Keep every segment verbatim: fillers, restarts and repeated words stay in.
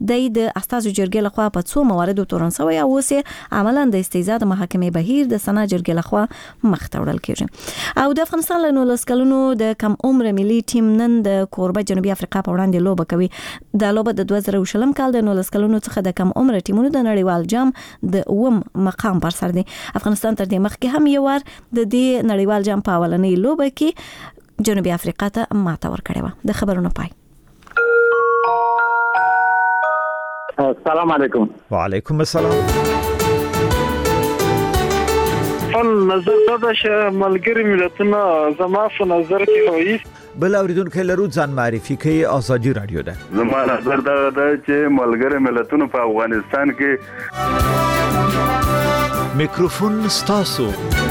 د استازو جرګې لخوا په څو مواردو تورن شوی او اوس عملاً د استیزا د محکمې بهیر د سنا جرګې لخوا مخ ته وړل کیږي. او د افغانستان له نولس کلونو د کم عمر ملي ټیم نن د کوربه جنوبي افریقا په وړاندې لوبه کوي. د لوبه د دوه زره شلم کال د نولس کلونو څخه د کم عمر ټیمونو د نړیوال جام د اوم مقام پر سر دی. افغانستان تر دې مخکې هم یو ور د دې نړیوال جام په اولنۍ لوبه کې جنوبي افریقا ته ماته ورکړې و. د خبرونو پای. السلام علیکم. وعلیکم السلام. فن نظر دا چې ملګری ملتونه زما په نظر کې وایي بل اوریدونکو لرو ځان معرفي کوي. آزادي رادیو ده. زما نظر دا ده چې ملګری ملتونه په افغانستان کې میکروفون ستاسو.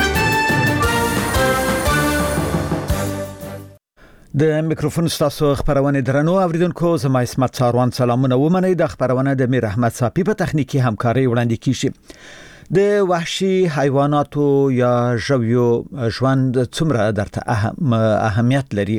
د میکروفون ستاسو خبرونه درنو اوریدونکو زما اسمت څاروان سلامونه ومنئ. د خبرونه د میر احمد صافي په تخنیکی همکاري وړاندې کیږي. د وحشي حیواناتو یا ژویو ژوند څومره درته اهم اهمیت لري؟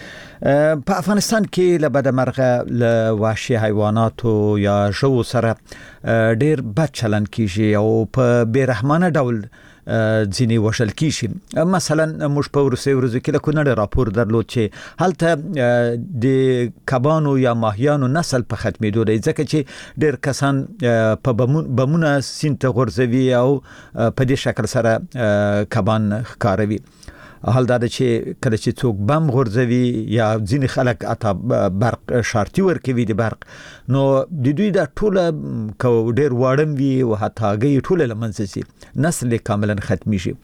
په افغانستان کې له بدمرغه له وحشي حیواناتو یا ژوو سره ډیر بد چلند کیږي او په بیرحمانه ډول ځینې وشل کیږي. مثلا موږ په ورسې ورځو کې له کونړ راپور درلود چې هلته د کبانو یا ماهیانو نسل په ختمېدو دی ځکه چې ډیر کسان په بمونه سیند ته غورځوي او په دې شکل سره کبان ښکاروي. حال دا چې کله چې څوک بم غورځوي یا ځینې خلک اته برق شارتي ورکوي د برق نو د دوی د ټوله کو ډیر واړم وي او هتاګي ټوله لمنځه سي نسل کاملا ختمي شي.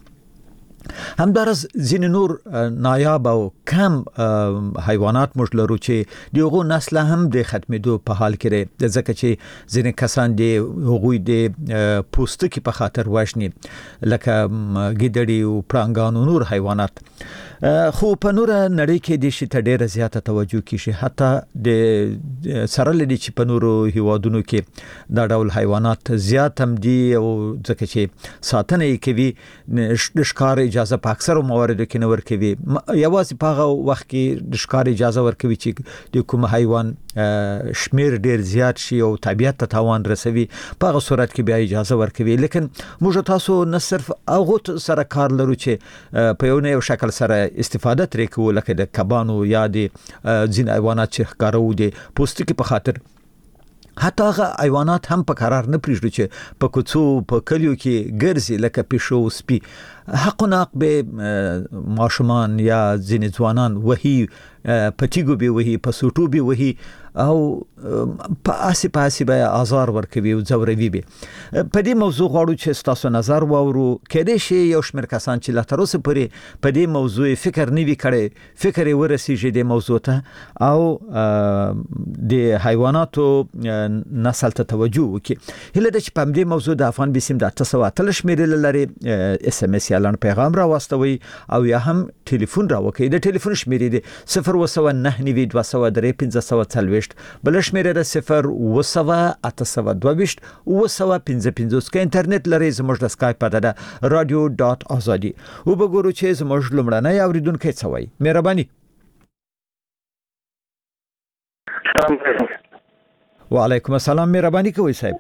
همدارس ځینې نور نایاب او کم حیوانات موږ لرو چې دغه نسل هم د ختمېدو په حال کې دي ځکه چې ځینې کسان د هغوی د پوستکي په خاطر وژني لکه ګیدړي او پړانګان او نور حیوانات. خو په نور نړۍ کې د شي ته ډیره زیاته توجه کیږي حتی د سره لدی چې په نورو هیوادونو کې دا ډول حیوانات زیات هم دي او ځکه چې ساتنه یې کوي د ښکار اجازه په اکثر مواردو کې نه ورکوي. یوازې په هغه وخت کې د ښکار اجازه ورکوي چې د کوم حیوان شمیر ډیر زیات شي او طبيعت ته تاوان رسوي په هغه صورت کې بیا اجازه ورکوي. لیکن موږ تاسو نه صرف هغه سره کار لرو چې په یو نه یو شکل سره استفاده ترې کوو لکه د کبانو یا د ځین حیوانات چې ښکارو دي پوستکي په خاطر حتی هغه حیوانات هم په قرار نه پریږدو چې په کوڅو په کلیو کې ګرځي لکه پیشو سپي. حق ناق به ماشومان یا ځینې ځوانان وهي پټیګو به وهي په سوټو به وهي او په اسی په اسی به آزار ورکوي او زوروي به. په دې موضوع غواړو چې تاسو نظر واورو کېدې شي یو شمېر کسان چې لا تر اوسه پورې په دې موضوع فکر نه وی کړي فکر یې ورسیږي د موضوع ته او د حیواناتو نسل ته توجه وکړي. هله د چې په دې موضوع د افغان بسم د تاسو اتل شمېر لري اس ام اس یا لن پیغام را واستوي او یا هم ټلیفون را وکړي. د ټلیفون شمېرې دی صفر وسو نه نوي دوه سو درې پنځه سو څلوېښت بل شمېره د صفر وسو اته سو دوه وسو پنځه پنځوس کې انټرنیټ لري زموږ د سکایپ پته ده رادیو ډاټ ازادي. او وګورو چې زموږ لمړنۍ اوریدونکو څه وایي. مهرباني. وعلیکم السلام. مهرباني کوئ صاحب.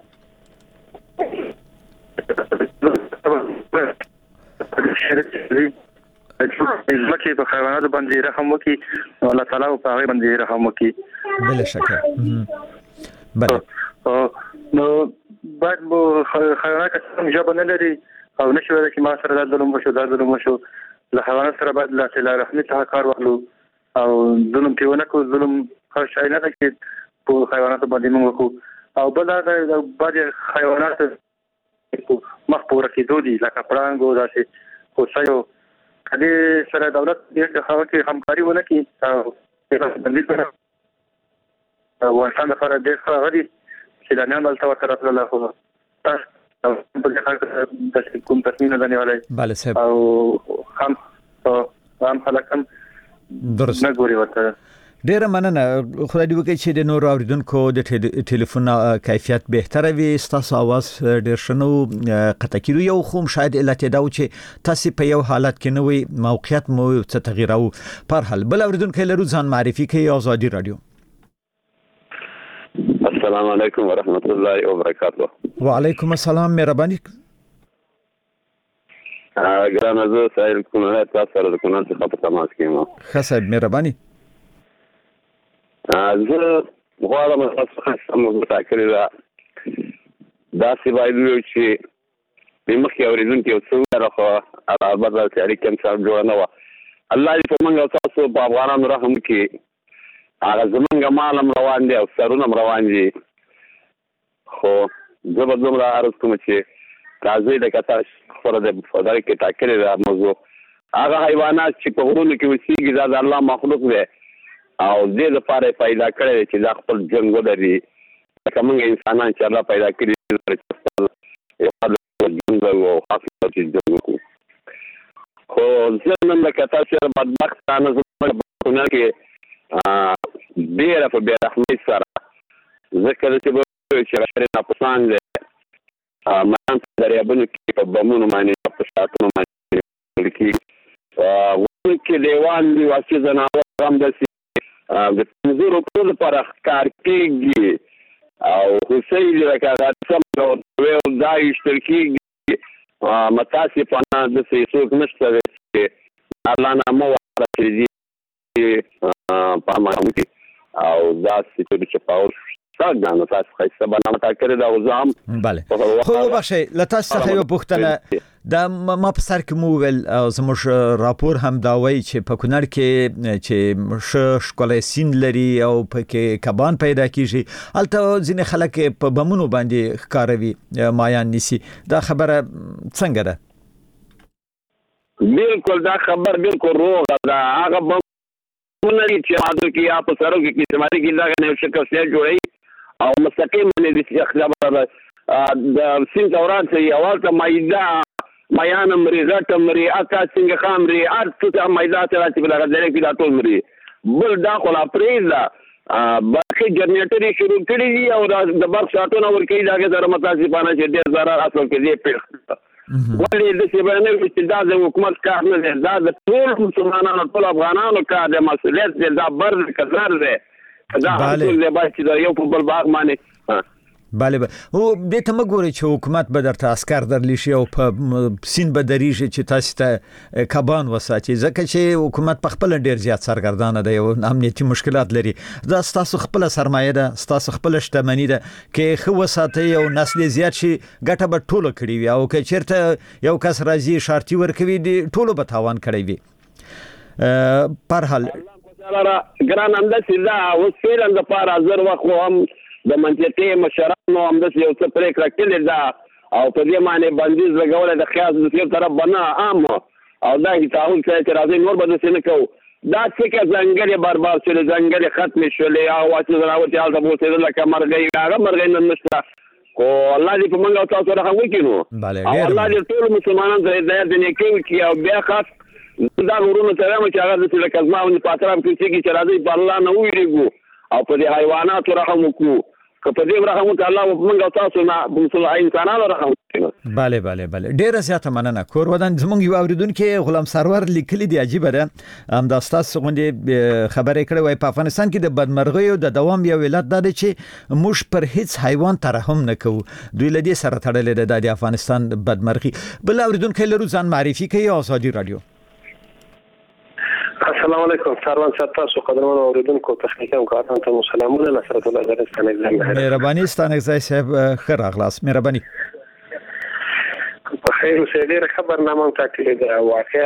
ځکه په حیواناتو باندې رحم وکي او الله تعالی په هغه باندې رحم وکي. بلا شک. بله. نو بعد مو حیوانات کوم جواب نه لري او نشو ویل چې ما سره د ظلم وشو د ظلم وشو له حیوانات سره بعد لا تعالی رحمت ته کار وکړو او ظلم پیونه کو ظلم خاص شي نه چې په حیوانات باندې موږ کو او بل دا بعد حیوانات مخ پورې کېدو دي لکه پړانګ او داسې خو څه دې سره دولت دې هغه کې همکاري ونه کی او باندې سره افغانستان لپاره ډېر ښه غوړي چې د نن بلته ورته راتلل خو تاسو په دې حال کې کوم تصمیم نه نیولای. بله صاحب. او هم هم خلکم درست نه ګوري ورته. ډیره مننه. خدای دې وکړي چې د نورو اوریدونکو د ټلیفون کیفیت بهتره وي. تاسو आवाज ډیر شنو قطع کیدو یو خو شاید علت دا و چې تاسو په یو حالت کې نه وي موقعیت مو څه تغییر او پر حال بل اوریدونکو لرو ځان معرفي کوي. آزادي رادیو. السلام علیکم ورحمت الله وبرکاته. وعلیکم السلام. مهرباني. ګرانه زه سایل کونړ تاسو سره د کونړ څخه په تماس کې یم. ښه صاحب مهرباني. زه غواړم تاسو څخه موضوع ټاکلې ده. دا څه باید چې په مخکې اوریدونکو یو څه راخوا البته چې اړیکه هم سره جوړه نه وه. الله دې په موږ او تاسو په افغانانو رحم وکړي. هغه زمونږ مال هم روان دي او سرونه هم روان دي. خو زه به دومره عرض کوم چې راځئ لکه تاسو خپله د فضا کې ټاکلې ده موضوع. هغه حیوانات چې په غرونو کې اوسېږي دا د الله مخلوق دی او دې لپاره یې پیدا کړی دی چې دا خپل ژوند ولري. لکه موږ انسانان چې الله پیدا کړي ژوند او حاصل چې ژوند وکړو. خو زه نن لکه تاسو سره بدبختانه زموږ په کونړ کې ډېره په بې رحمۍ سره زه کله چې به چې غیر ناپسان دی میان په دریابونو کې په بمونو باندې په شاټونو باندې ویل کېږي. غرونو کې لیوان دي وحشي ځناور هم داسې د پنځه روپیو لپاره ښکار کېږي او هوسۍ دي لکه هغه سم ډول دا ایستل کېږي. متاسفانه داسې څوک نشته دی چې الله نامه ورته دي په امانه وکړي او داسې چې په اور شته نو تاسو ښایسته برنامه ټاکلې ده او زه هم بله. خو وبخښئ له تاسو څخه یوه پوښتنه دا ما په سر کې مو وویل او زموږ راپور هم دا وایي چې په کونړ کې چې ښه ښکلی سیند لري او پکې کبان پیدا کېږي هلته ځینې خلک په بمونو باندې ښکاروي مایان نیسي. دا خبره څنګه ده؟ بالکل دا خبر بالکل روغه ده. هغه بمونه دي چې مادر کې یا په سرو کې استعمالي کې دا یو شکل سیل جوړوي او مستقیم باندې خبره ده د سیند اوران چې اول ته مایده مایان مري غټ مري اکا څنګه خام مري هر څه مایده ته راځي بل غځلې کې دا ټول مري. بل دا خو لا پریزا باقي جنریټر شروع کړی دي او د برق شاټونه ورکې دا سره متاسفانه چې ډېر ضرر اصل کې دی پیښ. ولې د څه باندې چې دا د حکومت کار نه دی دا د ټول مسلمانانو ټول افغانانو کار دی مسؤلیت دی دا بر کثر دی دا ټول دی چې دا یو په بل باغ باندې بله بله او دې ته مه ګورئ چې حکومت به درته عسکر درلی شي او په سیند به درېږي چې تاسو ته کبان وساتي ځکه چې حکومت په خپله ډېر زیات سرګردانه دی او امنیتي مشکلات لري. دا ستاسو خپله سرمایه ده ستاسو خپله شتمني ده که ښه وساتئ او نسل زیات شي ګټه به ټولو کړې وي او که چېرته یو کس راځي شارتي ورکوي ټولو به تاوان کړی وي. په هر حال ګران همداسې ده اوس فعلا دپاره زر وخت هم د منطقې مشرانو همداسې یو څه پرېکړه کړې ده او په دې باندې بندیز لګولی د خیاس د سیب طرف به نه عام او دا تعهد کړی چې راځئ نور به داسې نه کوو. دا څه ځنګلې برباد شولې ځنګلې ختمې شولې او وحشي ځناور چې هلته به اوسېدل لکه مرغۍ هغه مرغۍ نن نشته. خو الله دې په موږ او تاسو رحم وکړي نو او الله دې ټولو مسلمانانو ته هدایت د نیکۍ وکړي او بیا خاص دا غرونو ته وایم چې هغه داسې لکه زما غوندې په اطراف کې اوسېږي چې راځئ په الله نه وویرېږو او په دې حیواناتو رحم وکړو. که په دې رحم وکړي الله په موږ او تاسو نه انسانانو رحم وکړي. بله بله بله ډېره زیاته مننه. کور ودان زموږ یو اورېدونکی غلام سرور لیکلي دي عجیبه ده همدا ستاسو غوندې خبرې کړې وایي په افغانستان کې د بدمرغیو د دوام یو علت دا دی چې موږ پر هیڅ حیوان ترحم نه کوو. دوی له دې سره تړلې ده د افغانستان بدمرغي. بل اورېدونکی لرو ځان معرفي کوي آزادي رادیو. السلام علیکم سروان صاحب تاسو قدرمن اوریدونکو تخنیکی همکارانو ته سلامونه. نصرت الله زره ستانګزای مهرباني ستانګزای صاحب ښه راغلاست. مهرباني په خیر اوسئ. ډېره ښه برنامه هم ټاکلې ده. واقعا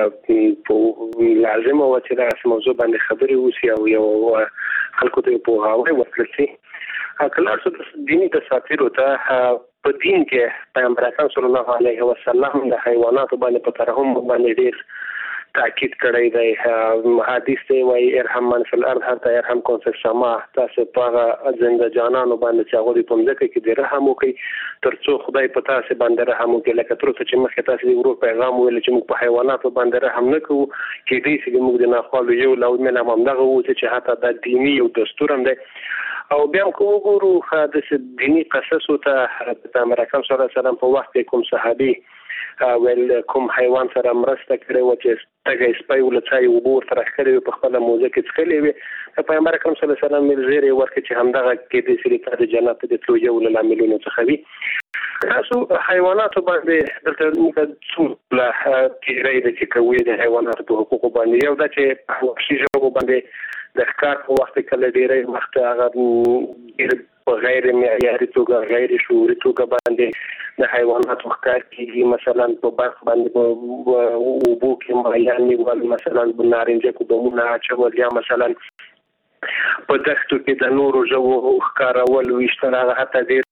لازمه وه چې دغسې موضوع باندې خبرې وشي او یو خلکو ته یې پوهاوی ورکړل شي. که لاړ شو دیني تصاویرو ته په دین کې پیغمبر اکرم صلی الله علیه وسلم د حیواناتو باندې په ترحم باندې ډېر تاکید کړی دی. حدیث دی وایي ارحم من فی الارض حتی یرحمکم فی السماء. تاسو په هغه زنده جانانو باندې چې هغوی په مځکه کې دې رحم وکړئ تر څو خدای په تاسې باندې رحم وکړي. لکه تر اوسه چې مخکې تاسې د ورور پیغام ویل چې موږ په حیواناتو باندې رحم نه کوو کېدای شي موږ د ناخوالو یو لامل هم همدغه و چې حتی دا دیني یو دستور هم دی او بیا هم کو وګورو د دینی قصص او ته پیغمبر اکرم صلی الله علیه وسلم په وخت کوم صحابي ول کوم حیوان سره مرسته کړې و چې تګ سپي ولڅای او بور تر اخره په خپل موزه کې څکلې وي پیغمبر اکرم صلی الله علیه وسلم زیری ورکړي چې همدغه کې د سړي ته جنت د تلو یو لاملونو څخه وي تاسو حیوانات باندې دلته موږ څو لا کېږي چې کوي د حیواناتو په حقوق باندې یو د چې وحشي ژوو باندې د ښکار په وخت کې له ډېرې وخت هغه په غیر معیاري توګه غیر شعوري توګه باندې د حیواناتو ښکار کېږي مثلا په برخ باندې په اوبو کې مایان نیول مثلا په نارنجه کې بمونه اچول یا مثلا په دښتو کې د نورو ژوو ښکارول ویشتل هغه حتی ډېر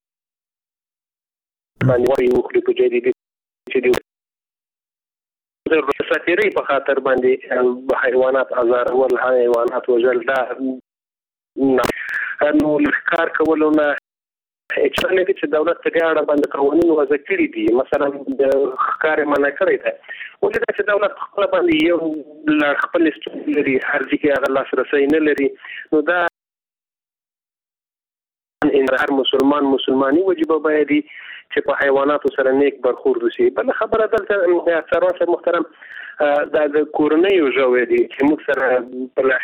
باندې یو خپل په جدي چې دی د ساتيري په خاطر باندې حیوانات آزار ول حیوانات وجل دا نو لخر کولونه چې چې دولت په اړه باندې قوانين وضع کړی دي مثلا د ښکار منع کړی دی ولې چې دولت خپل باندې یو خپل استعمالي هر ځکه هغه لاسرسي نه لري نو دا ان هر مسلمان مسلمانۍ واجب باید چې په حیواناتو سره نیک برخورد وشي بل خبره دلته څروان صاحب محترم دا د کورنۍ ژوې دي چې موږ سره په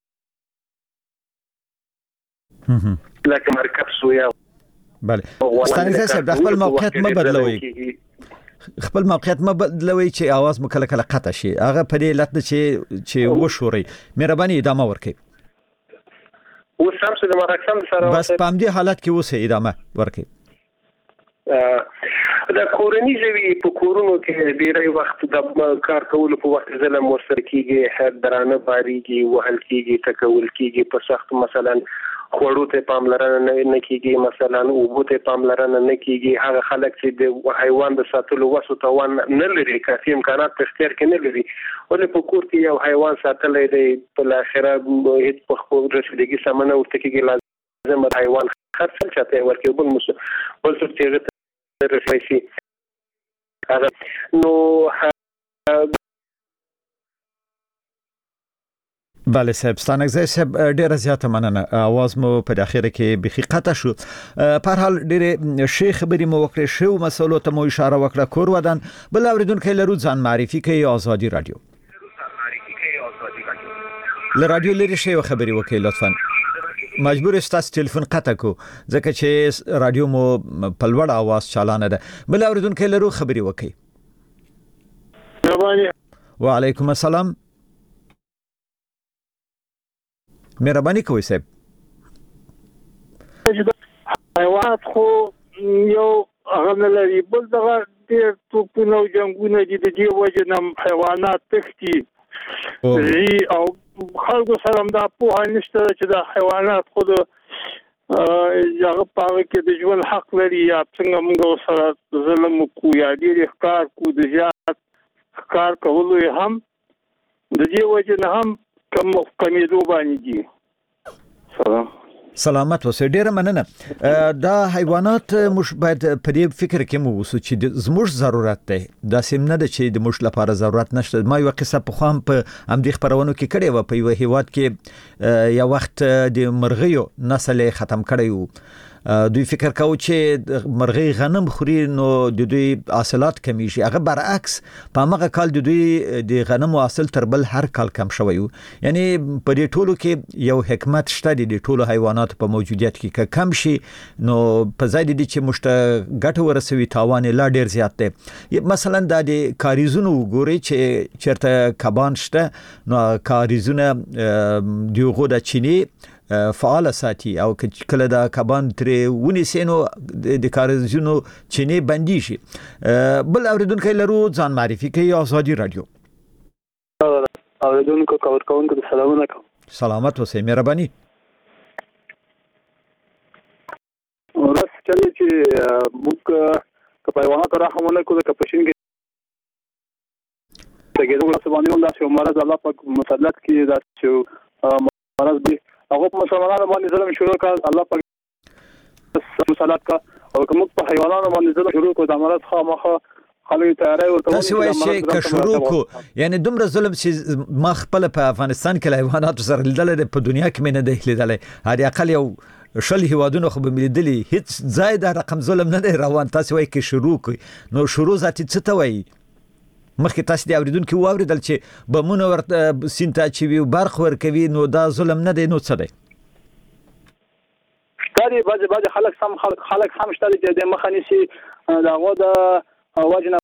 لکه مرکب سویا بله ستانګزه صاحب د خپل موقعیت ما بدلوي خپل موقعیت ما بدلوي چې आवाज مو کله کله قطع شي هغه په دې لټ چې چې وشوري مهرباني ادامه ورکړئ و سم څه د مرکب سره بس په دې حالت کې اوسه ادامه ورکړئ دا کورنۍ ژوي په کورونو کې ډېری وخت د کار کولو په وخت ظلم ورسره کیږي هر درانه باریږي وهل کیږي تکول کیږي په سخت مثلا خوړو ته پاملرنه نه کیږي مثلا اوبو ته پاملرنه نه کیږي هغه خلک چې د حیوان د ساتلو وسو توان نه لري کافي امکانات په اختیار کې نه لري ولې په کور کې یو حیوان ساتلې دی په اخره هیڅ په خپل رسیدګي سمنه ورته کېږي لازم حیوان خرڅل چاته ورکه بل مس بل څه چې رفیسي هغه نو بله صاحب ستانګزه صاحب ډیره زیاته مننه आवाज مو په اخیره کې بخي قطع شو په هر حال ډیره شیخ خبري مو وکړه شو مسلو ته مو اشاره وکړه کور ودان بل اوریدونکو لرو ځان معرفي کوي آزادي رادیو ل رادیو لري شی خبري وکړئ لطفا مجبور استاس ټلیفون قطع کو ځکه چې رادیو مو په لوړ आवाज چالانه ده بل اوریدونکو لرو خبري وکړئ وعلیکم السلام مهرباني کوئ صاحب حیوانات خو یو هغه نه لري بل دغه ډېر توپونه او جنګونه دي د دې وجه نه حیوانات تښتي زی او خلکو سره دا په نشته چې د حیوانات خود هغه پاره کې د ژوند حق لري یا څنګه موږ سره ظلم کو یا ډېر ښکار کو د زیات ښکار کولو هم د دې وجه نه هم کم کمیدو باندې دي سلام سلامت اوسه ډیره مننه دا حیوانات مش باید په دې فکر کې مو وسو چې زموږ ضرورت دی دا سیم نه ده چې د مش لپاره ضرورت نشته ما یو قصه په خوام په امدی خبرونو کې کړې و په یو هیواد کې یو وخت د مرغیو نسل ختم کړی وو دوی فکر کاوه چې مرغۍ غنم خوري نو د دوی حاصلات کمیږي هغه برعکس په هغه کال د دوی د غنمو حاصل تر بل هر کال کم شوی یعنی په دې ټولو کې یو حکمت شته د ټولو حیوانات په موجودیت کې کم شي نو په ځای د دې چې مشته ګټه ورسوي تاوان لا ډیر زیات دی مثلا د کاریزونو ګوري چې چیرته کبان شته نو کاریزونه دیغه د چینی فعال ساتي او کله دا کبان ترې ونی سينو د کارزونو چینه بندي شي بل اوریدونکو لرو ځان معرفي کوي آزادي رادیو اوریدونکو کور کوونکو سلامونه کوم سلامت اوسئ مهرباني ورس چلي چې موږ په حیوانات رحم وکړو د کپشن کې تګیدو سبانه هم دا چې مرز الله پاک مسلط کې دا چې مرز دي هغه مسلمانانو باندې ظلم شروع کړ الله پاک مسلط کا او کوم په حیواناتو باندې ظلم شروع کړ د امارات خامخه خلک تیاری ورته تاسو وایي چې که شروع کو یعنی دومره ظلم چې ما خپل په افغانستان کې له حیواناتو سره لیدل په دنیا کې مې نه دی لیدلی هر اقل یو شل هیوادونو خو به مې لیدلي هیڅ ځای دا رقم ظلم نه دی روان تاسو وایي که شروع کوي نو شروع ذاتي څه ته وایي مخکې تاسو د اوریدونکو واوریدل چې بمونه ورته سین ته اچوي او برخ ورکوي نو دا ظلم نه دی نو څه دی ستاري بعض بعض خلک سم خلک خلک هم شته چې د مخ نیسي دغه د وجنه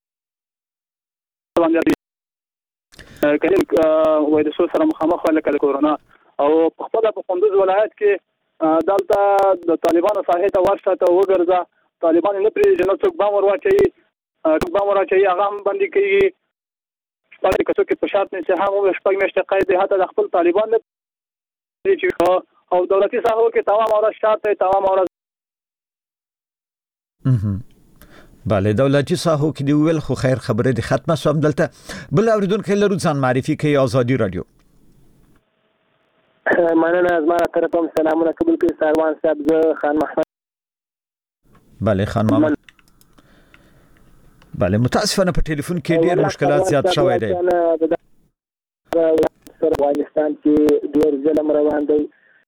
باندې کله وایي د سره مخامخ ولکه د کورونا او په خپل په کندوز ولایت کې دلته د طالبانو ساحه ته ورسته وګرځا طالبان نه پرې جنو څوک بام ورواچي څوک بام ورواچي هغه هم باندې کوي باندې کڅو کې په شرط نه سه هغه شپږ میاشتې قید هته د خپل طالبان نه چې او دولتي ساحو کې تمام اورا شرط تمام اورا بله دولتي ساحو کې دی ویل خو خیر خبره دي ختمه سوم دلته بل اوریدونکو لرو ځان معرفي کوي آزادي رادیو مننه از ما طرفم سلامونه قبول کړئ سروان صاحب زه خان محمد بله خان محمد بله متاسفانه په ټلیفون کې ډیر مشکلات زیات شوي دي افغانستان کې ډیر ظلم روان دی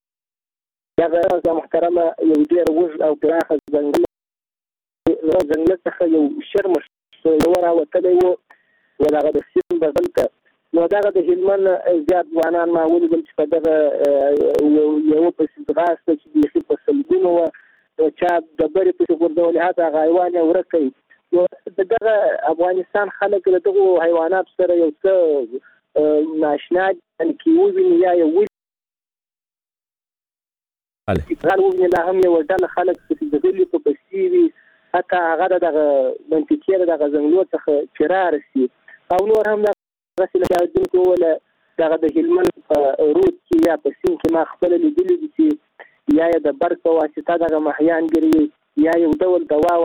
دا محترمه یو ډیر وژ او پراخه ځنګل ځنګل څخه یو شرم یو راوتلی و و دغه د سیند بدل ته نو دغه د هلمند زیات ځوانان ما ولیدل چې په دغه یو په ځغاسته چې بیخي په سلګونو وه چا ډبرې پسې غورځولې هغه حیوان یې ورک کړي نو دغه افغانستان خلک له دغو حیواناتو سره یو څه ناشنا کې وویني یا یې غل وویني لا هم یو ډله خلک چې د غلي په پسې وي حتی هغه دغه منطقې دغه ځنګلو څخه چې رارسي او نور هم دغسې له اورېدونکو وله دغه د هلمند په رود کې یا په سیند کې ما خپله لیدلي دي چې یا یې د برق په واسطه دغه ماهیان ګرځي یا یو ډول دوا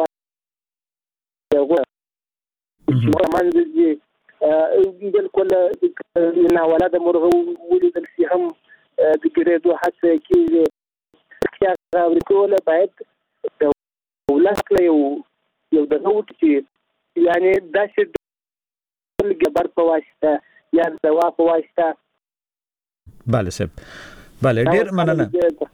منځ ځي بالکل ناولده مرغه ولیدل شي هم د ګرېدو هڅه کېږي هغه اورېدونکو باید دولت له یو یو دغه وکړي چې یعنې داسې ډول برق په واسطه یا دوا په واسطه بله صاحب بله ډیر مننه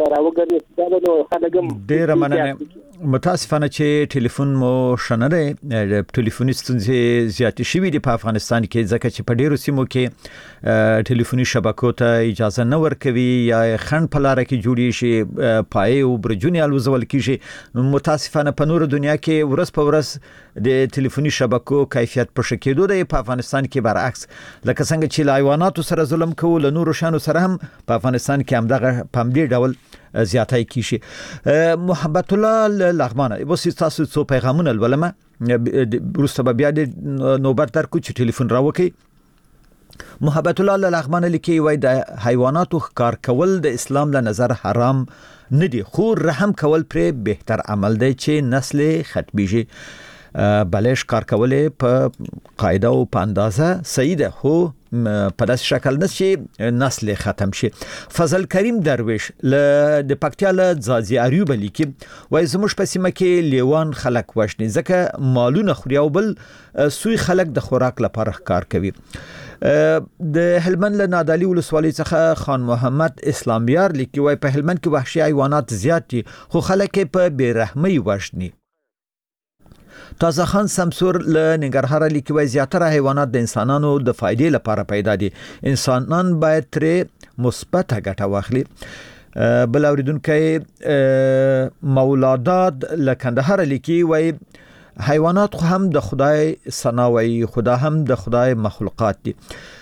ډیر مننه متاسفانه چې ټلیفون مو شنه دی ټلیفوني ستونزې زیاتې شوي دي په افغانستان کې ځکه چې په ډیرو سیمو کې ټلیفوني شبکو ته اجازه نه ورکوي یا خنډ په لاره کې جوړي شي پای او برجونی الوزول کیږي متاسفانه په نور دنیا کې ورځ په ورځ د ټلیفوني شبکو کیفیت په شکېدو دی په افغانستان کې برعکس لکه څنګه چې حیواناتو سره ظلم کوي له نورو شانو سره هم په افغانستان کې هم دغه په همدې ډول زیاتای کیږي محبت الله لغمانه بس تاسو څو پیغامونه ولما ورسته بیا د نوبت در کو چې ټلیفون راوکي محبت الله لغمانه لیکي وای د حیواناتو ښکار کول د اسلام له نظر حرام نه دي خو رحم کول پر بهتر عمل دی چې نسل ختمیږي بلش کار کولې په قاعده او په اندازه صحیح ده خو په داسې شکل نه چې نسل ختم شي فضل کریم درویش له د پکتیا له ځاځي اریوب لیکي وای زموږ په سیمه کې لیوان خلک وښني ځکه مالونه خوري او بل سوی خلک د خوراک لپاره کار کوي د هلمند له نادعلي ولسوالۍ څخه خان محمد اسلامیار لیکي وای په هلمند کې وحشي حیوانات زیات دي خو خلک په بیرحمۍ وښني تازه خان سمسور له ننګرهار لیکي وای زیاتره حیوانات د انسانانو د فائدې لپاره پیدا دي انسانان باید ترې مثبت ګټه واخلي بل اوریدونکو مولاداد له کندهار لیکي وای حیوانات خو هم د خدای ثنا وای خدا هم د خدای مخلوقات دي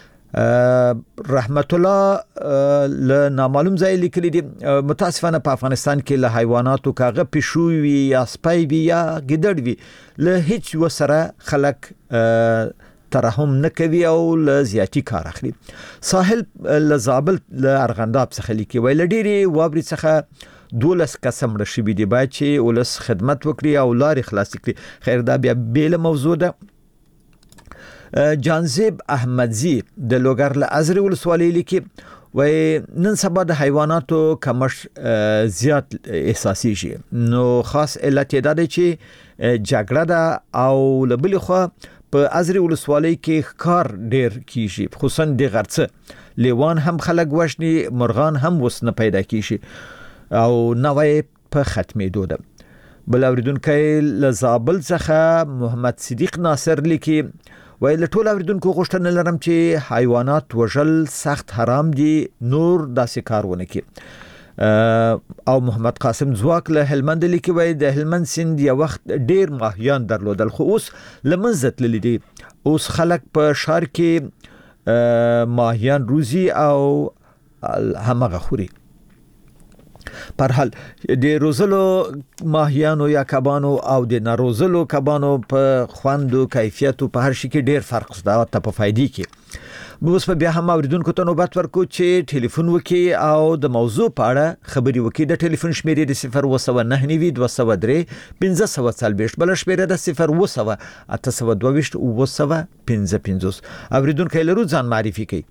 رحمت الله له نامعلوم ځای لیکلي دي متاسفانه په افغانستان کې له حیواناتو کاغه پښوی وي یا سپی وي یا ګډړ وي له هیڅ وسره خلک ترحم نه کوي او له زیاتی کار اخلي ساحل له زابل له ارغنداب څخه لیکي ویل ډيري وابري څخه دولس قسم رشبي دي باید چې ولس خدمت وکړي او لارې خلاص کړي خیر دا بیا بیل موضوع ده جانزیب احمدزی د لوګر له ازری ولسوالۍ لیکي وای نن سبا د حیواناتو کمښت زیات احساسي شي نو خاص علت دا دی چې جګړه ده او لبل خو په ازري ولسوالۍ کې ښکار ډیر کیږي خصوصا د غرڅه لیوان هم خلک وښني مرغان هم وسنه پیدا کیږي او نوې په ختمېدو ده. بل اوریدونکو له زابل څخه محمد صدیق ناصر لیکي وای له ټول اوریدونکو غوښتنه لرم چې حیوانات وژل سخت حرام دي نور داسې کارونه کوي. او محمد قاسم زواک له هلمند لیکي وای د هلمند سیند یو وخت ډیر ماهیان درلودل خو اوس لمنځه تللي دي اوس خلک په شهر کې ماهیان روزي او همغه خوري. پر حال د روزلو ماهیانو یا کبانو او د ناروزلو کبانو په خواندو کیفیت په هر شي کې ډیر فرق شته ته په فائدې کې اوس په بیا هم اوریدونکو ته نوبت ورکو چې ټلیفون وکي او د موضوع په اړه خبري وکي. د ټلیفون شمیرې د صفر و نه نوي دوه صفر درې پنځه صفر څلوېښت بل شمیرې د صفر و اته صفر دوه و صفر پنځه پنځوس. اوریدونکو لرو ځان معرفي کوي.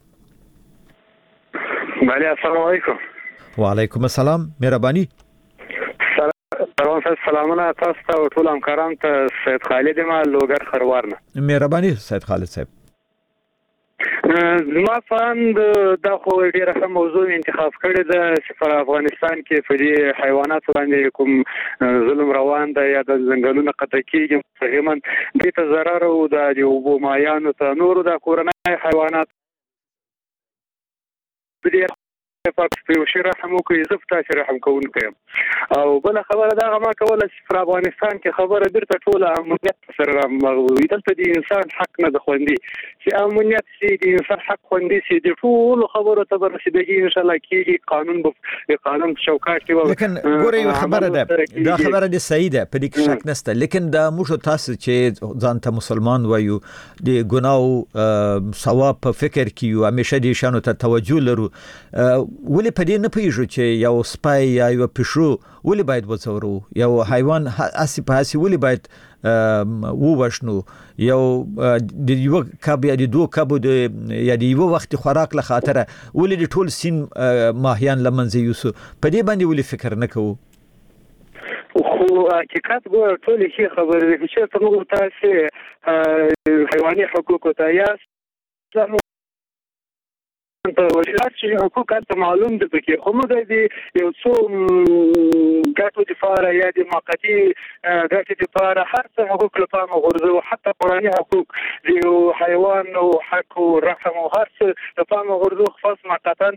بله السلام علیکم. وعلیکم السلام مهرباني. سلام سلامونه تاسو ته او ټول همکارانو ته سید خالد ما لوګر خروارنه. مهرباني سید خالد صاحب. ما فاند دا خو ډیره ښه موضوع انتخاب کړی ده په افغانستان کې په دې حیوانات باندې کوم ظلم روان دی یا د ځنګلونو قطع کیږي فهمن دې ته ضرر او د اوبو مایانو ته نور د کورنۍ حیوانات دې په یو شی رحم وکړي زه تاسو رحم کوونکی او بل خبره دا ما کوله چې په افغانستان کې خبره درته ټوله امنیت سره دلته د انسان حق نه د خوندي چې امنیت سي د انسان حق خوندي سي د ټول خبره ته برسېږي ان شاء الله کېږي قانون به قانون چوکاټ کې لیکن ګورې یو خبره ده دا خبره د صحیح ده په دې کې شک نشته لیکن دا موږ تاسو چې ځان ته مسلمان وایو د ګناو ثواب په فکر کې یو همیشه دې شانو ته توجه لرو ولې په دې نه پیژو چې یو سپای یا یو پښو ولې باید وڅورو یو حیوان اسی په اسی ولې باید وو وښنو یو د یو کب یا د دوه کبو د یا د یو وخت خوراک له خاطر ولې د ټول سین ماهیان لمنځه یوسو په دې باندې ولې فکر نه کوو خو حقیقت ګور ټول شي خبره چې ته موږ تاسو حیواني حقوق ته یا ته ولې چې حقوق ته معلوم دي چې خو موږ د یو څو ګټو لپاره یا د موقتی ګټو لپاره هر څه حقوق لپاره غوړو حتی قرآني حقوق د حیوان او حق او رحم او هر څه لپاره غوړو خاص موقتا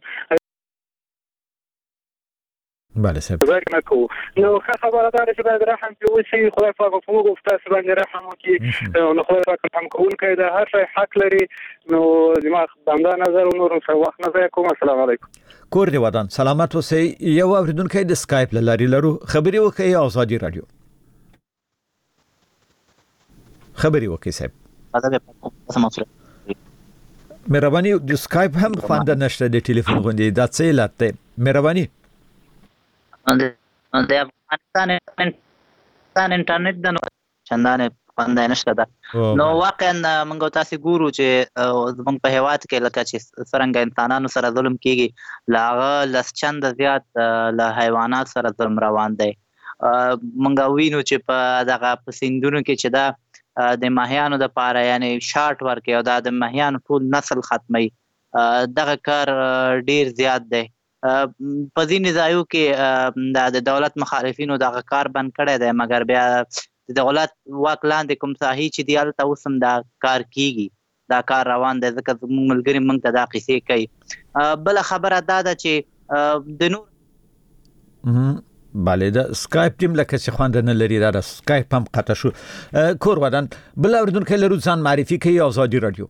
بله صاحب زه کو نو خبره دا چې باید رحم په وسی خدای پاک په موږ تاسو باندې رحم وکړي نو خدای پاک هم کوونکی دا هر څه حق لري نو دماغ بنده نظر نور څه وخت نه کوم. السلام علیکم. کور دی ودان سلامت اوسئ. یو اوریدونکو د اسکایپ لاري لرو خبري وکړي آزادي رادیو خبري وکړي صاحب. مهرباني د اسکایپ هم خوند نشته د ټلیفون غونډې دا څه علت ده مهرباني د افغانستان انټرنیټ د چندانه خوندای نشته ده نو واقعا موږ تاسو ګورو چې موږ په هیواد کې لکه چې څنګه انسانانو سره ظلم کیږي لاغه لس چند زیات له حیوانات سره ظلم روان دی. موږ وینو چې په دغه پسندونو کې چې دا د ماهیانو د پاره یعنی شارټ ورک او د ماهیانو ټول نسل ختمي دغه کار ډیر زیات دی. په ځینې ځایو کې د دولت مخالفینو دغه کار بند کړی دی مګر بیا د دولت واک لاندې کوم ساحې چې دی هلته اوس هم دا کار کیږي دا کار روان دی ځکه زموږ ملګري موږ ته دا قیسې کوي. بله خبره دا ده چې د نور بله د اسکایپ ټیم لکه چې خوند نه لري دا د اسکایپ هم قطع شو. کور ودان بل اوریدونکو لرو ځان معرفي کوي آزادي رادیو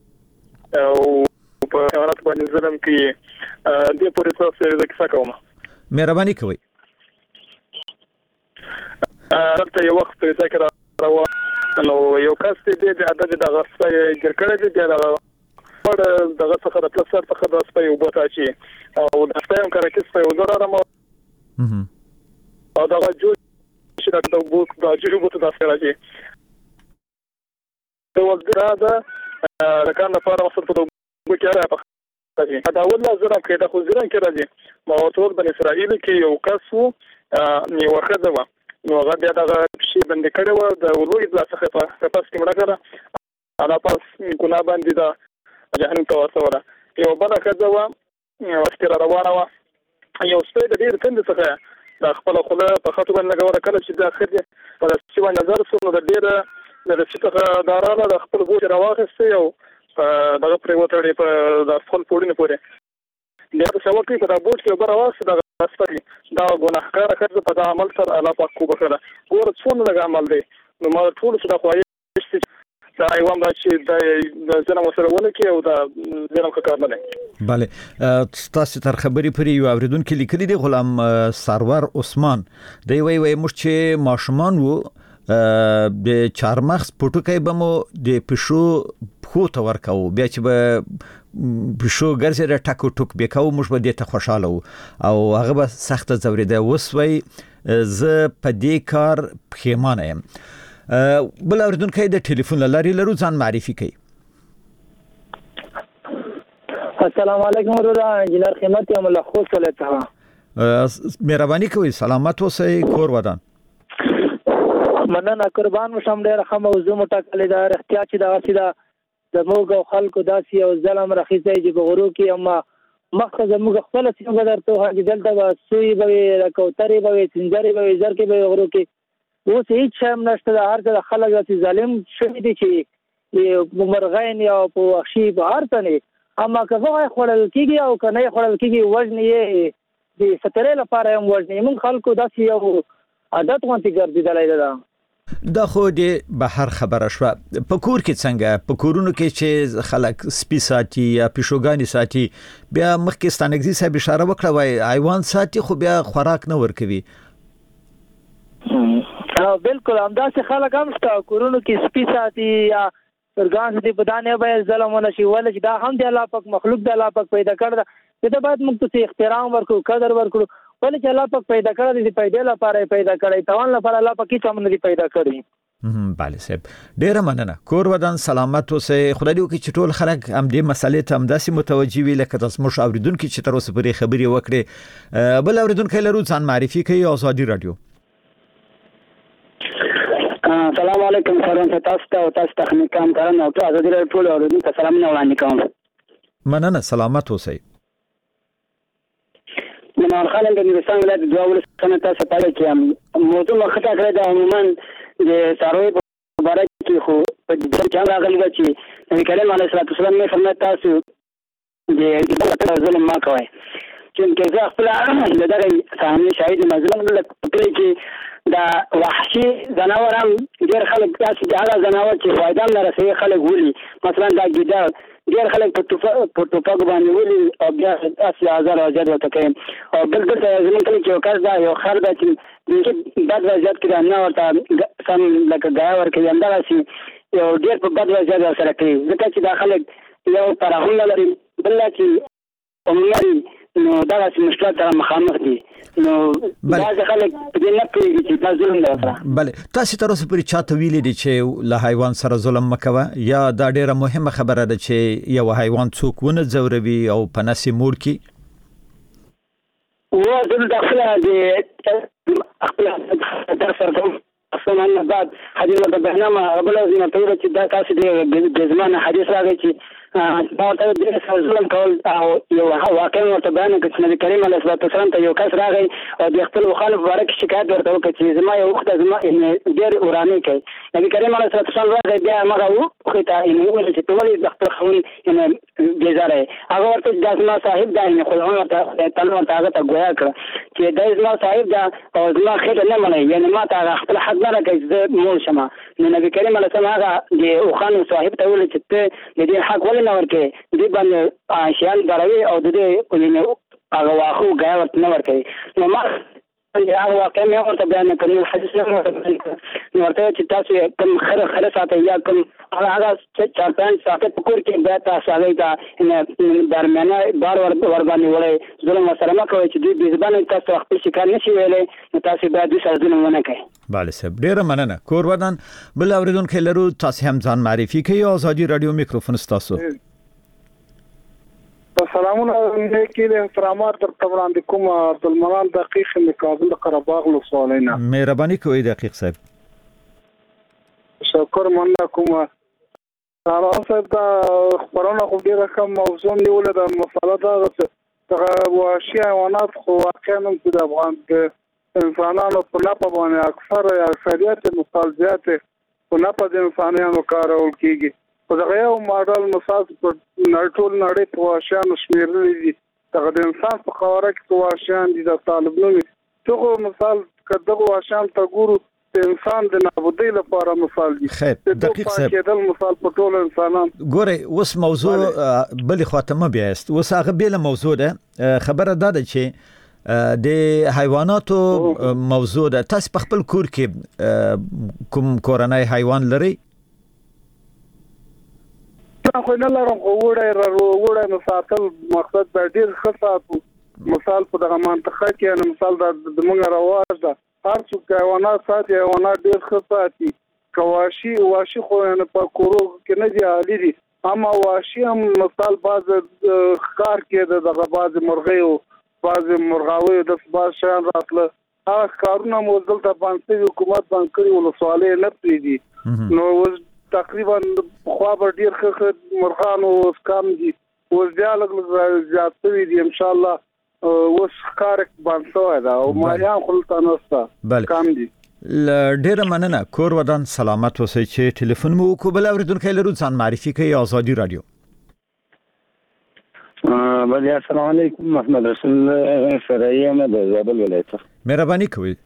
په حیوانات باندې ظلم کوي دې پورې تاسو یې ځکه کوم مهرباني کوي. دلته یو وخت ځکه راو نو یو کس دې د عدد د غصه ګر کړی دی دا پر دغه څخه د پلس سره څخه د سپي وبتا چی او د سپي هم کارکې سپي وزره مو او دا جو چې دا د بوک د جو بوت د سره چی ته وګړه دا د کار لپاره وسط په وګړه راځي دا ول زره کې د خوځران کې راځي ما ورته په اسرائیل کې یو کس وو یو خزه و نو هغه بیا دا شی باندې کړو د ولوی د څخه په پاس کې مړه کړه انا پاس ګنا باندې دا جهنم ته ورسوله یو بل خزه و یو استر روانه و یو سپید ډیر کند څخه د خپل خله په خاطر باندې لګوره کړل چې دا خدای په څه باندې نظر سو نو د ډیر د څخه دارانه د خپل ګوت راوخسته یو دغه پرې وټړې په د خپل پوډینه پورې دا څه وکړي په دا بوت کې بره واسه دا سپری دا ګناهکار کړه په دا عمل سره الله پاک کو بخره ګور څونه لګ عمل دی نو ما ټول څه د خوایي دا ایوان دا چې د ځنه مسره ونه کې او دا زیرم کار نه bale تاسو تر خبرې پرې یو اوریدونکو لیکلي دی غلام سرور عثمان دی وی وی مش چې ماشومان وو د چارمغز پټوکې بمو د پښو خو ته ورکاو بیا چې به پښو ګرځي د ټاکو ټوک بیکاو مش به د ته خوشاله او هغه به سخت زوریده وسوي ز په دې کار پښیمانه یم بل اوریدونکو د ټلیفون لاري لرو ځان معرفي کوي السلام علیکم ورته انجنیر خدمت یم الله خو صلیته مهرباني کوي سلامت اوسئ کور ودان مننه قربان مشم ډېر ښه موضوع مټاکلې ده احتیاط چې دا سیده زموږ خلکو داسې او ظلم راخیږي چې بغورو کې اما مخه زموږ خپل څنګه درته هغه دلته سوی به کوتري به سنجري به زر کې به غورو کې اوس هیڅ شم نشته د هر ځای خلک چې ظالم شوی دي چې مرغین یا په وحشي بهر تنه اما که هغه خړل کیږي او کنه خړل کیږي وزن یې د سترې لپاره هم وزن موږ خلکو داسې یو عادت وانتي ګرځیدلای ده دا خو دې بهر خبره شو په کور کې څنګه په کورونو کې چې خلک سپي ساتي یا پښوګانی ساتي بیا مخکې ستانګزي صاحب اشاره وکړه وای حیوان ساتي خو بیا خوراک نه ورکوي او بالکل همداسې خلک هم شته کورونو کې سپي ساتي یا ورګان دې بدانه به ظلمونه شي ول چې دا هم د الله پاک مخلوق د الله پاک پیدا کړ دا باید موږ ته احترام ورکړو قدر ورکړو ولې چې الله پاک پیدا کړی دی پیدا لپاره پیدا کړی توان لپاره الله پاک هیڅ هم نه پیدا کړی bale صاحب ډیر مننه کور ودان سلامت اوسئ خدای دې وکړي چې ټول خلک هم دې مسلې ته هم داسې متوجي وي لکه تاسو مش اوریدونکو چې تر اوسه پرې خبري وکړي بل اوریدونکو لرو ځان معرفي کوي آزادي رادیو السلام علیکم فرمان تاسو ته او تاسو تخنیک کار کوم او آزادي رادیو ټول اوریدونکو سلام نه وړاندې کوم مننه سلامت اوسئ من خلک د نورستان ولایت دوه ولسمه تاسو ته چې موضوع مخته کړی دا عموما د ساروی په اړه کې خو په دې کې راغلی چې نبی کریم علیه الصلاه والسلام یې فرمایي تاسو د ظلم ما کوئ چې زه خپل دغه صحنه شاهد مظلوم نه پکې چې دا وحشي ځناور هم ډېر خلک تاسو د هغه ځناور چې فائدہ نه رسوي خلک ولي مثلا دا ګیدړ ډېر خلک په ټوپک باندې ولي او بیا اصلي آزار آزاد وته کوي او بل بل زمونږ کلی کې یو کس دا یو خر دا چې بد وضعیت کې نه ورته سم لکه ګا ورکوي همدغسې یو ډېر په بد وضعیت سره کوي ځکه چې دا خلک یو ترحم نه لري بل چې عمومي نو دغسې مشکلات سره مخامخ دي نو بعض خلک دې نه کوي چې دا ظلم دی سره bale تاسو تر اوسه پرې چاته ویلي دي چې له حیوان سره ظلم مکوه یا دا ډیره مهمه خبره ده چې یو حیوان څوک ونه ځوروي او په نسي موړ کی و زه د خپل د خپل درس ورکوم اصلا نه بعد حدیث د برنامه رب العالمین ته چې دا تاسو د زمانه حدیث راغی چې دا ته د ظلم کول او یو واقع ورته بیان کړ چې نبی کریم علیه الصلاه والسلام ته یو کس راغی او د خپل مخالف ورک شکایت ورته وکړ چې زما یو وخت زما ډېر ورانه کوي نبی کریم علیه الصلاه والسلام راغی بیا هغه وخت ته یې وویل چې ټول د خپل خون یې بیزاره هغه ورته د زما صاحب دا نه خو ورته تل ورته هغه ته ګویا کړ چې د زما صاحب دا او زما خیر نه مني یعنی ما ته خپل حق نه راکړي چې مول شمه نو نبی کریم علیه السلام هغه د اوخان صاحب ته ویل چې ته د دې حق ولې نه ورکې دې باندې شیان دروي او د دې هغه واخو غا ورته نه ورکې نو ما هغه واقع مې ورته بیان کړی حدیث نه ورته چې تاسو کوم خره خره ساتي یا کوم هغه چار پنځه ساعت په کور کې بیا تاسو هغه دا درمیانه بار ور باندې وړي ظلم سره ما کوي چې دې ځبانه تاسو خپل شکار نشي ویلې نو تاسو بیا دې سره ظلم ونه کوي bale صاحب ډیر مننه کور ودان بل اوریدونکو لرو تاسو هم ځان معرفي کوي آزادي رادیو میکروفون تاسو سلامونه کې له احترامات تر وړاندې کوم عبدالمنان دقیق من کابل قرهباغ له سوالینا مهرباني کوئ دقیق صاحب شکر مننه کوم سلام صاحب دا خبرونه خو ډیره کم موضوع نیول د مسله دا چې وحشي حیوانات خو واقعا د افغان انسانانو په لپاره باندې اکثر اکثریت مصالحات په لپاره د انسانانو کارول کیږي په دغه یو ماډل مساس په نړټول نړۍ په واشانو شمیرل دي دغه د انسان په خبره کې په واشان دي د طالب نو څو مثال کدغه واشان ته ګورو د انسان د نابودۍ لپاره مثال دي خیر دقیق صاحب کېدل مثال په ټول انسانان ګوره اوس موضوع بل خاتمه بیاست اوس هغه بیل موضوع ده خبره ده چې د حیواناتو موضوع ده تاسو په خپل کور کې کوم کورنۍ حیوان لري خو نه لرم خو وړه وړه نو ساتل مقصد به ډیر خاصه مثال په دغه منطقه کې نه مثال د موږ رواج ده هر څو حیوانات ساتي حیوانات ډیر خاصه دي کواشي واشي خو نه په کورو کې نه دی عالی دي اما واشي هم مثال باز ښکار کې دغه باز مرغۍ او باز مرغاوي د باز شان راتله هغه کارونه موزل ته باندې حکومت باندې کړی ول سوالې نه پریدي نو تقریبا خو به ډیر ښه مرغان او کم دي اوس بیا لږ زیات وي دي ان شاء الله اوس کار باندې دا او ما یا خپل نستا کم دي ډیر مننه کور ودان سلامت اوسئ چې ټلیفون مو کو بل اوریدونکو لرو ځان معرفي کوي آزادي رادیو بله السلام علیکم محمد رسول فرعی د زابل ولایت مهرباني کوئ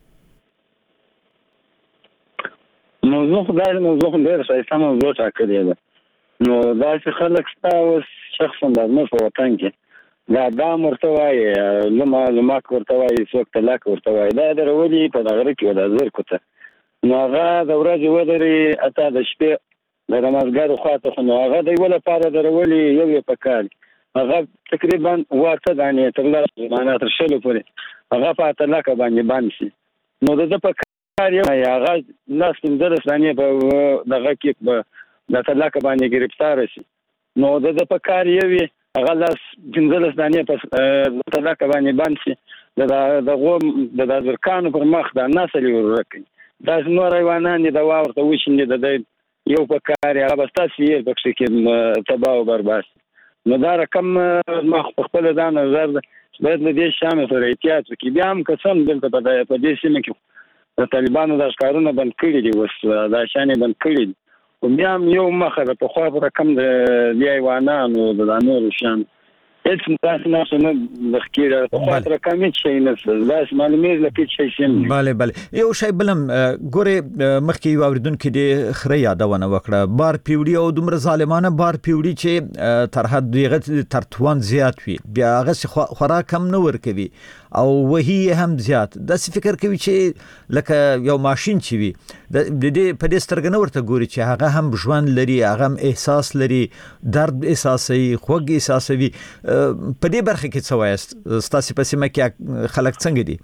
موضوع خدای موضوع ډېر ښایسته موضوع ټاکلې ده نو دا چې خلک ستا اوس شخصا د زموږ په وطن کې دا دام ورته وایي لما لماک ورته وایي څوک طلاق ورته وایي دا درولي په دغه کې د زرکو ته نو هغه د ورځې ولري اته د شپې د رمزګارو خواته خو نو هغه د یو لپاره درولي یو یې په کال هغه تقریبا واته دانې تر لاسه معنا تر شلو پورې هغه په طلاق باندې باندې شي نو د په یا هغه لاس پنځه ثانیې په دغه کې په د طلاق باندې گرفتار شي نو د په کار یوي هغه لاس پنځه ثانیې په طلاق باندې باندې شي د دغه د ځرکانو پر مخ د نسل ورکړي دا نور حیوانات د واورته وښینې د یو په کار هغه بس تاسو یې پکې کې تباہ او برباد نو دا رقم مخ په خپل ځان نظر باید له دې شامل سره احتیاط وکړي بیا هم قسم دلته په دې سیمه کې د طالبانو د ښکارونه بند کړي دي اوس دا شانې بند کړي دي خو بیا هم یو مخه د پخوا په رقم د دې حیوانانو د نورو شیانو هیڅ تاسو نه څه نه د ښکېره پخوا په رقم هېڅ شی نشته داسې معلومېږي لکه هېڅ شی شی نه بله بله یو شی بل هم ګورې مخکې یو اورېدونکي د خره یادونه وکړه بار پیوړي او دومره ظالمانه بار پیوړي چې تر حد هغه تر توان زیات وي بیا هغسې خوراک هم نه ورکوي او وهي هم زیات داسې فکر کوي چې لکه یو ماشین چې وي د دې په دې سترګه نه ورته ګوري چې هغه هم ژوند لري هغه هم احساس لري درد احساسوي خوږ احساسوي په دې برخه کې څه وایاست ستاسې په سیمه کې خلک څنګه دي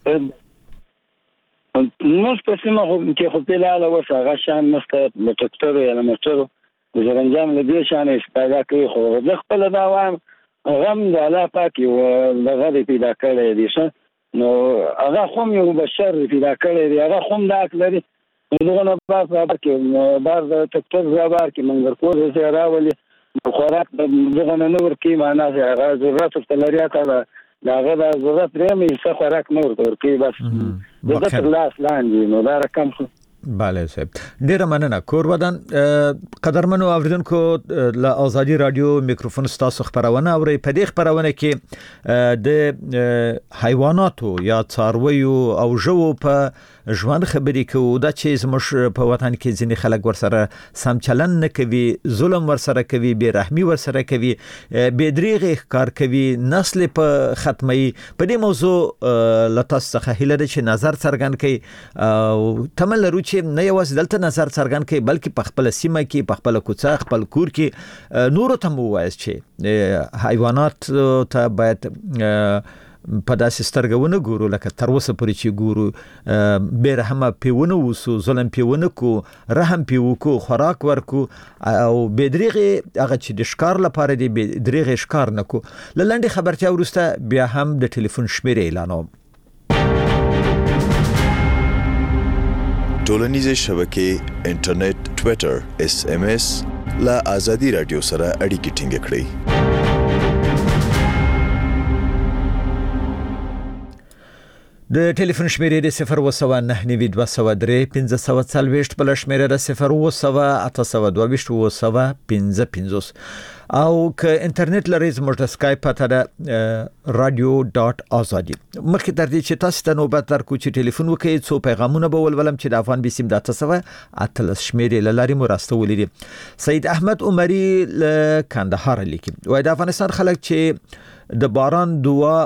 موږ په سیمه کې خو فلحال اوس هغه شیان نشته د ټکټرو یا د موټرو د سرانجام له دې شیانو استفاده کوي خو زه خپله دا وایم غم د الله پاک یو دغه دی پیدا کړی دی ښه نو هغه خو هم یو بشر پیدا کړی دی هغه خو هم دا حق لري نو دغه نه بار بار کې بار د ټکټر بار کې منظرکور زه راولي خوراک دغه نه ورکوي معنا هغه ضرورت ورته لري هغه د هغه د ضرورت درېیمې څه خوراک نه ورته ورکوي بس د ده تر لاس لاندې نو دا رقم خو بله صاحب ډیره مننه کور ودان قدرمنو اوریدونکو له آزادي رادیو میکروفون ستاسو خبرونه اوري په دې خبرونه کې د حیواناتو یا څارویو او ژوو په ژوند خبرې کوو دا چې زموږ په وطن کې ځینې خلک ورسره سم چلن نه کوي ظلم ورسره کوي بې رحمي ورسره کوي بې دریغې ښکار کوي نسل په ختموي په دې موضوع له تاسو څخه هیله ده چې نظر څرګند کړئ او تمه لرو چې نه یوازې دلته نظر څرګند کړئ بلکې په خپله سیمه کې په خپله کوڅه خپل کور کې نورو ته مو ووایاست چې حیوانات ته باید په داسې سترګونه ګورو لکه تر اوسه پورې چې ګورو به رحمه پیونه وسو ظلم پیونه کو رحم پیوکو خوراک ورکو او بدریغه هغه چې د ښکار لپاره دی بدریغه ښکار نکو. لنډه خبرتیا ورسته بیا هم د ټلیفون شمیره اعلانوم. ټولنیزه شبکې انټرنیټ ټوئیټر اس ام اس لا آزادی رادیو سره اړیکې ټینګ کړئ. د ټلیفون شمیره د صفر وسوه نه نوي دوه سوه درې پنځه سوه څلوېښت بل شمیره د صفر وسوه اته سوه دوه ویشت وسوه پنځه پنځوس او که انټرنیټ لرئ زموږ د سکایپ پته ده رادیو ډاټ آزادي. مخکې تر دې چې تاسو ته نوبت درکو چې ټلیفون وکړئ څو پیغامونه به ولولم چې د افغان بي سیم د اته سوه اتلس شمیرې له لارې مو راستولي دي. سید احمد عمري له کندهار لیکي وایي د افغانستان خلک چې د باران دعا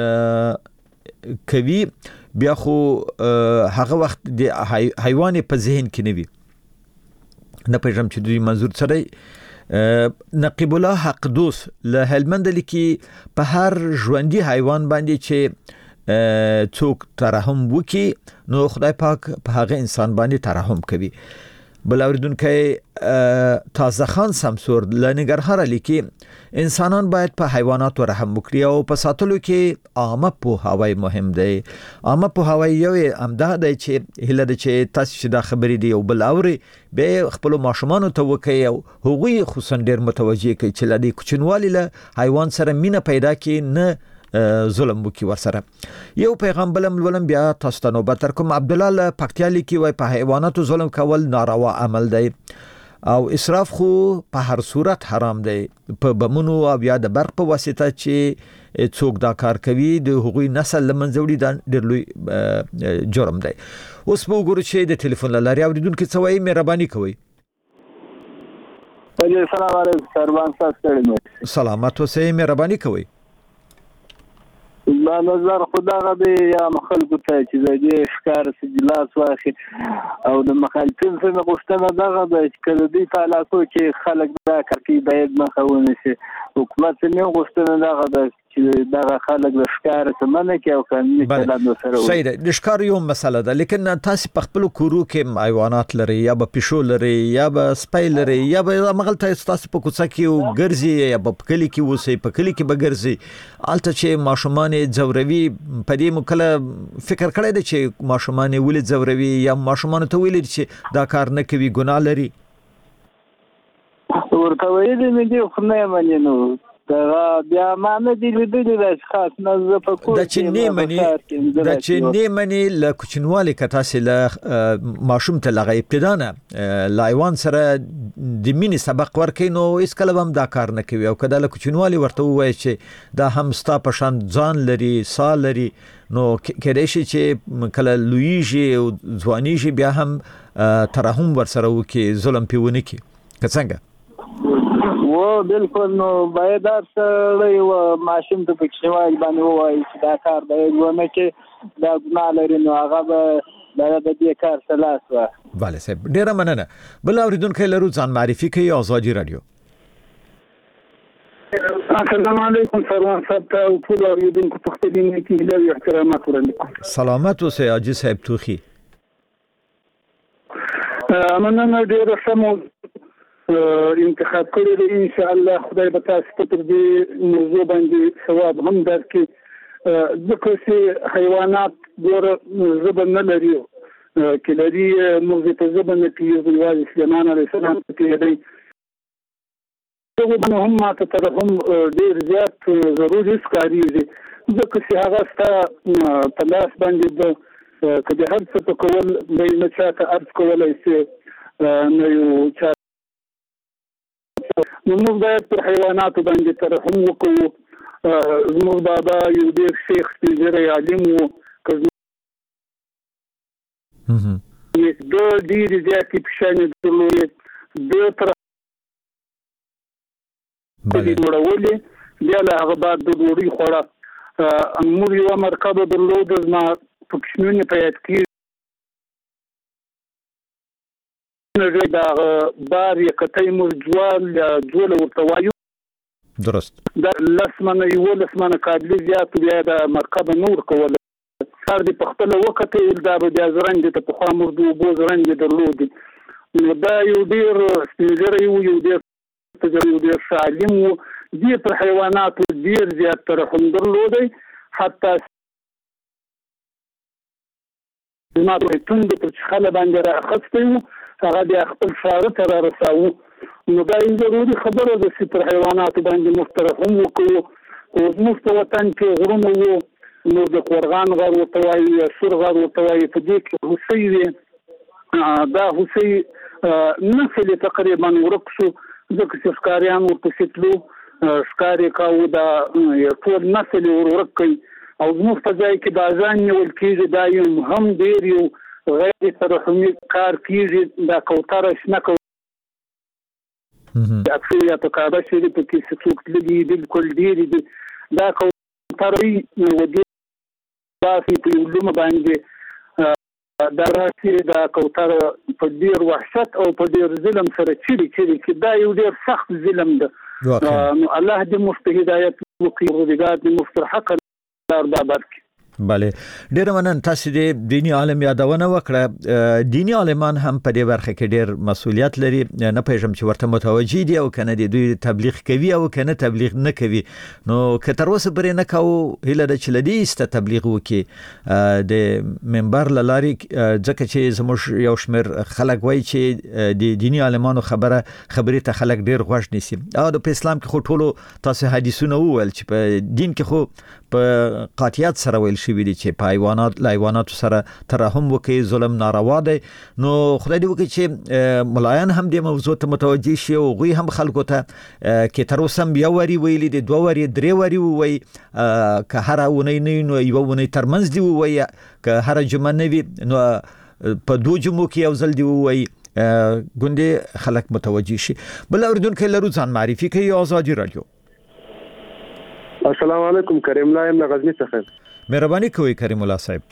کوي بیا خو هغه وخت د حیوان په ذهن کې نه وي. نه پېژنم چې دوی منظور څه. نقیب الله حق دوست له هلمند لیکي په هر ژوندي حیوان باندې چې څوک ترحم وکي نو خدای پاک په هغه انسان باندې ترحم کوي. بل اوریدونکو تازه خان سمسور له ننګرهار لیکي انسانان باید په حیواناتو رحم وکړي او په ساتلو کې عامه پوهاوی مهم دی. عامه پوهاوی یو امده دی چې هله د چې تاسو چې دا خبرې دی او بل اوري به خپل ماشومان ته وکي او هغوی خصوصا ډیر متوجي کوي چې لدی کوچنوالي له حیوان سره مینه پیدا کړي نه ظلم وکي ورسره. یو پیغام بلم ولم بیا تاسو ته نوبت تر کوم عبد الله له پکتیا لیکي وای په حیواناتو ظلم کول ناروا عمل دی او اسراف خو په هر صورت حرام دی. په بمونو او یا د برق په واسطه چې څوک دا کار کوي د هغوی نسل لمنځوړي دا ډېر لوی جرم دی. اوس به وګورو چې د ټلیفون له لارې اوریدونکو څه وایي. مهرباني کوئ. السلام علیکم سروان صاحب. سلامت اوسئ. مهرباني کوئ. ما نظر خدغه دی یا خلکو ته چې د دې ښکار سجلاس واخی او د مخالفین څخه غوښتنه دغه د چې د دې په علاقو کې خلک دا کوي باید مخاونه شي. حکومت نه غوښتنه دغه د چې دغه خلک د ښکار څخه منع کوي او قانوني چلند سره وي. صحیح ده. د ښکار یو مسله ده لیکن تاسو په خپل کورو کې حیوانات لري یا به پښو لري یا به سپی لري یا به مغلطه تاسو په کوڅه کې ګرځي یا په کلی کې وسی په کلی کې به ګرځي الته چې ماشومان زوروي په دې مکله فکر کړی دی چې ماشومان ولې زوروي یا ماشومان ته ویل چې دا کار نه کوي ګناه لري. ورته ویل نه دی خو نه مانی نو دا بیا ما نه دی لیدلی د خاص نه ز په کوم د چې نه مني د چې نه مني ل کوچنوالي کتا سره ماشوم ته لغه ابتدا نه لایوان سره د مینی سبق ورکې نو اس کله هم دا کار نه کوي او کله ل کوچنوالي ورته وای چې دا هم ستا په شان ځان لري سال لري نو کېدای شي چې کله لویږي او ځوانيږي بیا هم ترحم ورسره وکي ظلم پیونه کی څنګه و بالکل نو باید سره یو ماشین ته پکښوال باندې وای چې دا کار دی ونه کې دا ګناه لري نو هغه به دا د دې کار سلاس و. bale صاحب ډیره مننه. بل اوریدونکو لرو ځان معرفي کوي آزادي رادیو. السلام علیکم سروان صاحب ته او ټول اوریدونکو په خپل دین کې ډېر احترامات ورکوم. سلامت اوسئ حاجی صاحب توخی. مننه ډیره سمو انتخاب کړی دی. ان شاء الله خدای به تاسو ته دې موضوع باندې ثواب هم درکړي. ځکه چې حیوانات ډېر ژبه نه لري کې لري موږ په ژبه نه پیژنو. یوازې سلیمان علیه السلام کې دی دغه باندې هم ماته ترحم ډېر زیات ضروري ښکارېږي ځکه چې هغه ستا په لاس باندې د که د هر څه په کول به یې نه چاته عرض کولی شي نه یو چا نو موږ باید پر حیواناتو باندې ترحم وکړو. زموږ بابا یو ډېر شیخ سپین ږیری عالم و که د ډېرې زیاتې پیشانې درلودې د تر جوړولې بیا له هغه بعد د ډوډۍ خوړه موږ یوه مرکبه درلوده زما په کوچنیو په یاد کېږي دا بار یا کتای موږ جوال یا جوله ورته وایو درست د لسمنه یو لسمنه کابلی زیات بیا د مرکب نور کول سر د پختله وخت دا به د زرنج ته په خامور د بو زرنج درلود نو دا یو ډیر سپیجر یو یو ډیر تجربه ډیر سالم وو دي پر حیوانات ډیر زیات تر هم درلود حتی ما په توند په خله باندې راخسته هغه د خپل شاعر تر رساو نو دا یو ضروري خبره ده چې پر حیوانات باندې مفترهم وکړو او مفت وطن کې غرونه وو نو د قرغان غر او توای سر غر او توای په دې کې حسین دا حسین نسل تقریبا ورکشو ځکه چې ښکاریان ورته ستلو ښکاری کاو دا ټول نسل ورکړي او زموږ په ځای کې دا ځان نیول کېږي دا یو هم ډېر یو غیر ترحمي کار کېږي دا کوتره شنه کوتره اکثریت کعبه شریف کې څوک لګي بالکل ډېر دي دا کوتره یو ډېر داسې په علومو باندې دا راځي دا کوتره په ډېر وحشت او په ډېر ظلم سره چیرې چیرې کې دا یو ډېر سخت ظلم ده نو الله دې مفت هدایت وکړي او دې مفت حق بله ډیر منن تاسو د دینی عالم یادونه وکړه دینی عالمان هم په دې برخه کې ډیر مسؤلیت لري نه پېژم چې ورته متوجي دي او کنه د دوی تبلیغ کوي او کنه تبلیغ نه کوي نو که تر اوسه پرې نه کاو هله د چلدي است تبلیغ وکي د منبر لاري ځکه چې زموږ یو شمیر خلک وایي چې د دینی عالمانو خبره خبرې ته خلک ډیر غوښ نیسي او د اسلام کې خو ټولو تاسو حدیثونه وویل چې په دین کې خو په قاطعیت سره ویل شوی دي چې په حیوانات لا حیوانات سره ترحم وکي ظلم ناروا دی نو خدای دې وکړي چې ملایان هم د موضوع ته متوجي شي او غوي هم خلکو ته کې تر اوسه بیا وری ویلي دي دوه وری درې وری وي که هر ونی نه نو یو ونی ترمنځ دی وي که هر جمعه نه وي نو په دوه جمعو کې یو ځل دی وي ګوندې خلک متوجي شي بل اوریدونکو لرو ځان معرفي کوي آزادي رادیو السلام علیکم کریم الله یم غزنی څخه مهرباني کوي کریم الله صاحب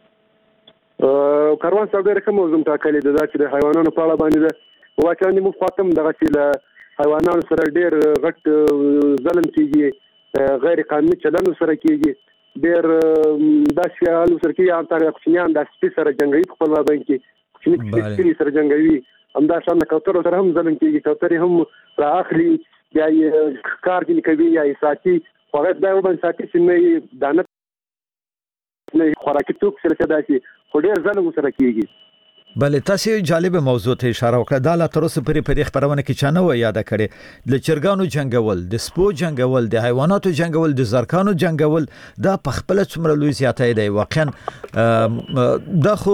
کاروان صاحب ډېر کوم موضوع ټاکلې ده چې د حیواناتو په اړه باندې ده واقعا موږ فاطم دغه چې له حیواناتو سره ډېر غټ ظلم کیږي غیر قانوني چلند سره کیږي ډېر داسې حالو سره کې ان تر کوچنیان د سپي سره جنگي خپل مابین کې چې سپي سره جنگوي همدا شان کوتر سره هم ظلم کیږي کوتر هم راخلي یا کار کې کوي یا ساتي فقط دا یو بل ساتي چې نه دانه نه خوراکي توک سره داسي خو ډېر ظلم سره کیږي بله تاسو جالب موضوع ته اشاره وکړه دا لا تر اوسه پرې په دې خبرونه کې چانه و یاد کړي د چرګانو جنگول د سپو جنگول د حیواناتو جنگول د زرکانو جنگول دا په خپل څومره لوی زیاتې دی واقعا دا خو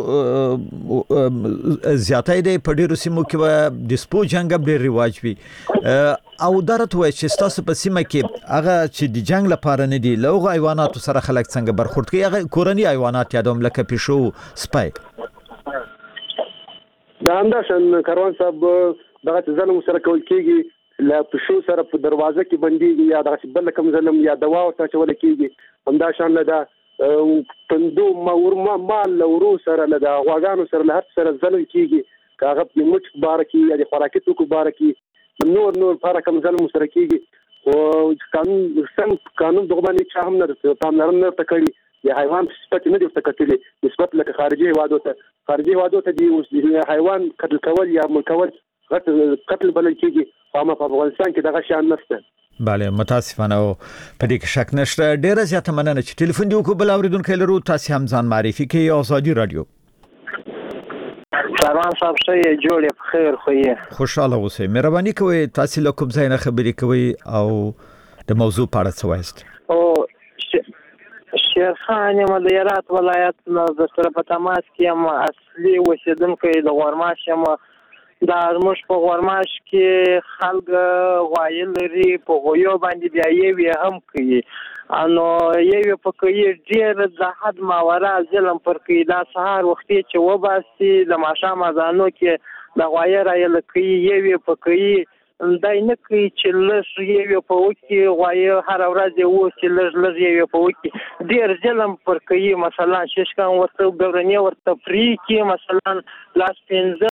زیاتې دی په ډیرو سیمو کې د سپو جنگ ډیر رواج وي او درته وای چې تاسو په سیمه کې هغه چې د جنگ لپاره نه دی لوغه حیواناتو سره خلک څنګه برخورد کوي هغه کورنی حیوانات یادوم لکه پیشو سپای دا همداشان کاروان صاحب دغه ظلم سره کول کېږي لا پښو سره په دروازه کې بنديږي یا دغه بل کوم ظلم یا دوا او څه ول کېږي همداشان له دا تندو مور مال ورو سره له دا غواګانو سره له هر سره ظلم کېږي کاغه په مچ بارکی یا د خوراکي توکو بارکی نور نور فرق کوم ظلم سره کېږي او قانون سم قانون دغه باندې چا هم نه پاملرنه نه تکړي یا حیوان سپک نه دي تکتلې نسبت لکه خارجي هوادو ته خارجي هوادو ته دی اوس حیوان قتل کول یا ملکول قتل بلل کېږي خو ما په افغانستان کې دغه شان نشته بله متاسفانه او په دې کې شک نشته ډیره زیاته مننه چې ټلیفون دی وکړو بل اوریدونکو لرو تاسو هم ځان معرفي کوي آزادي رادیو سلام صاحب شه جوړ په خیر خو یې خوشاله اوسئ مهرباني کوئ تاسو له کوم ځای نه خبرې کوئ او د موضوع په اړه څه وایست او شیرخان یم د هرات ولایت نه د سره په تماس کې یم اصلي اوسېدونکی د غورماش یم دا زموږ په غورماش کې خلک غوایي لري په غویو باندې بیا یې هم کوي نو یې په کوي ډېر د حد ماوره ظلم پر کوي دا سهار وختي چې وباسي د ماښام اذانو کې د غوایي رایل کوي یې په کوي دا نه کوي چې لږ یې په وکی غوایي هر ورځ یو چې لږ لږ یې په وکی ډېر ظلم پر کوي مثلا ششکان ورته ګورنی ورته فری کې مثلا لاس پنځه